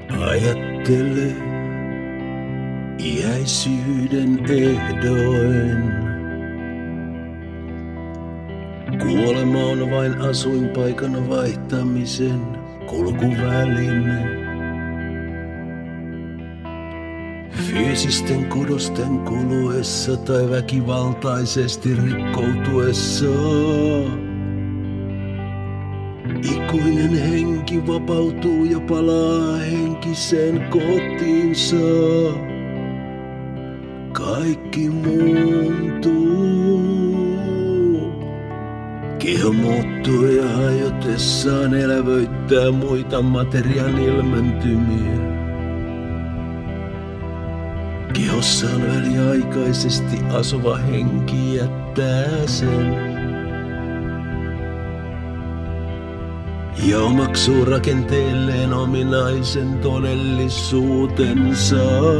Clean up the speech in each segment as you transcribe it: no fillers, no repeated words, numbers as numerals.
Ajattele iäisyyden ehdoin. Kuolema on vain asuinpaikan vaihtamisen kulkuväline. Fyysisten kudosten kuluessa tai väkivaltaisesti rikkoutuessa. Ikuinen henki vapautuu ja palaa henkiseen kotiinsa. Kaikki muuntuu. Keho muuttuu ja hajotessaan elävöittää muita materian ilmentymiä. Kehossa on väliaikaisesti asuva henki jättää sen. Ja omaksuu rakenteelleen ominaisen todellisuutensa.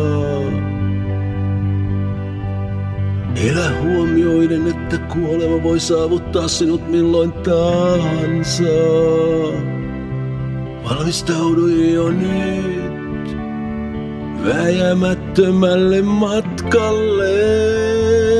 Elä huomioiden, että kuolema voi saavuttaa sinut milloin tahansa. Valmistaudu jo nyt vääjäämättömälle matkalle.